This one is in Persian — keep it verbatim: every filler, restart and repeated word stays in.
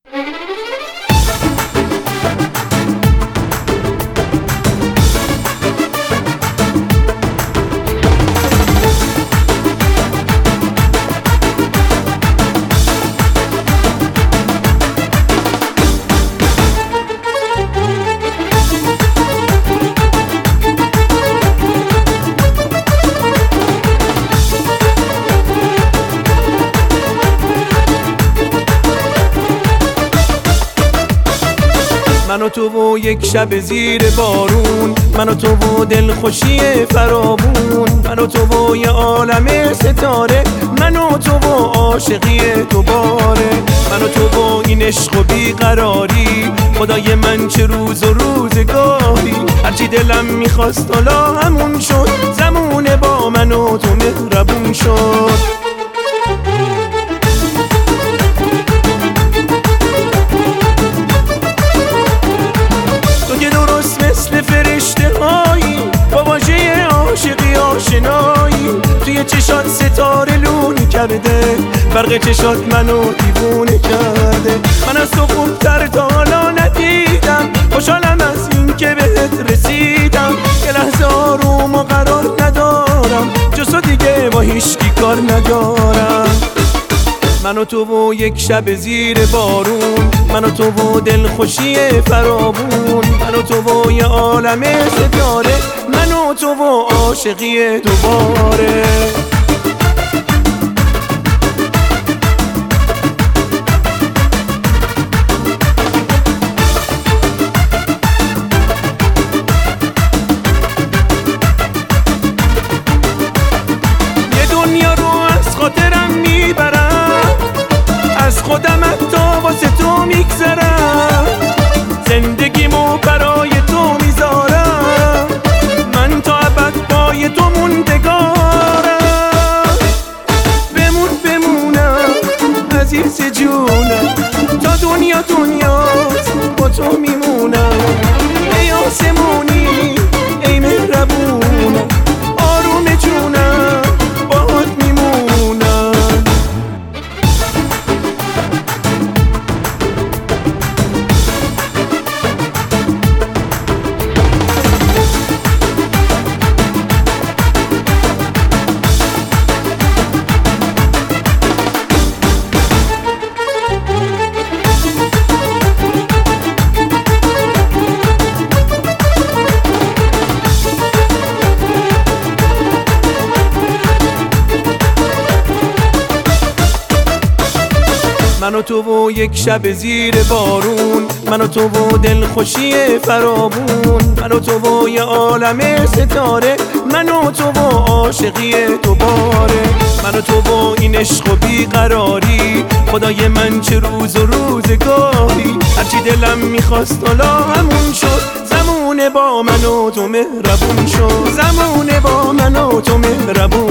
من و تو و یک شب زیر بارون، من و تو و دلخوشی فراوون، من و تو و یه عالم ستاره، من و تو و عاشقی دوباره، من و تو و این عشق و بیقراری، خدای من چه روز و روزگاری، هرچی دلم میخواست حالا همون شد، زمونه با من و تو مهربون شد. مثل فرشته هایی با واژه عاشقی آشنایی، توی چشات ستاره لون کرده، برق چشات منو دیوونه کرده، من از تو خوبتر تا حالا ندیدم، خوشحالم از این که بهت رسیدم، یه لحظه آروم و قرار ندارم، جز تو دیگه با هیچکی کار ندارم. من و تو و یک شب زیر بارون، من و تو و دلخوشی فراوون، من و تو و یه عالم ستاره، من و تو و عاشقی دوباره. یه دنیا رو از خاطرم میبرم، از خودم حتی واسه تو میگذرم، زندگیمو برای تو میذارم، من تا ابد پای تو موندگارم، بمون بمونم عزیز جونم، تا دنیا دنیاست با تو میمونم، ای آسمونی ای مهربونم، آروم جونم باهات میمونم. من و تو و یک شب زیر بارون، من و تو و دلخوشی فراوون، من و تو و یه عالم ستاره، من و تو و عاشقی دوباره، من و تو و این عشق و بیقراری، خدای من چه روز و روزگاری، هرچی دلم میخواست حالا همون شد، زمونه با من و تو مهربون شد، زمونه با من و تو مهربون